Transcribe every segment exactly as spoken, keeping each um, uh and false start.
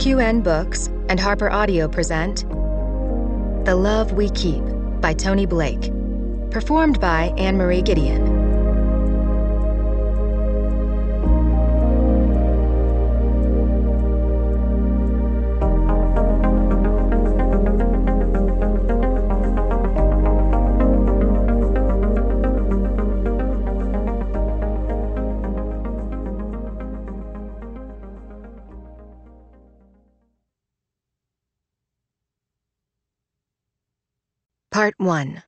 Q N Books and Harper Audio present The Love We Keep by Tony Blake, performed by Anne-Marie Gideon. Part one.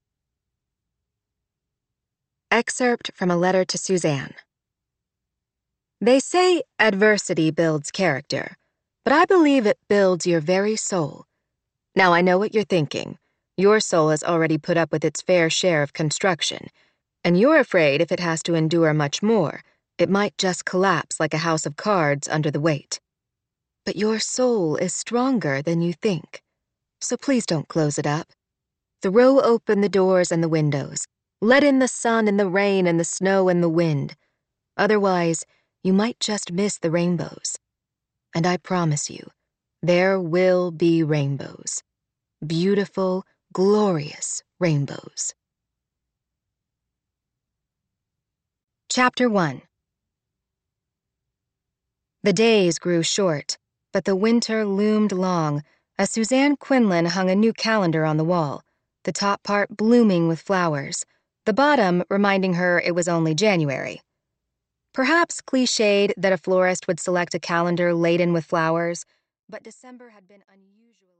Excerpt from a letter to Suzanne. They say adversity builds character, but I believe it builds your very soul. Now I know what you're thinking. Your soul has already put up with its fair share of construction, and you're afraid if it has to endure much more, it might just collapse like a house of cards under the weight. But your soul is stronger than you think, so please don't close it up. Throw open the doors and the windows. Let in the sun and the rain and the snow and the wind. Otherwise, you might just miss the rainbows. And I promise you, there will be rainbows. Beautiful, glorious rainbows. Chapter one. The days grew short, but the winter loomed long as Suzanne Quinlan hung a new calendar on the wall, the top part blooming with flowers, the bottom reminding her it was only January. Perhaps cliched that a florist would select a calendar laden with flowers, but December had been unusually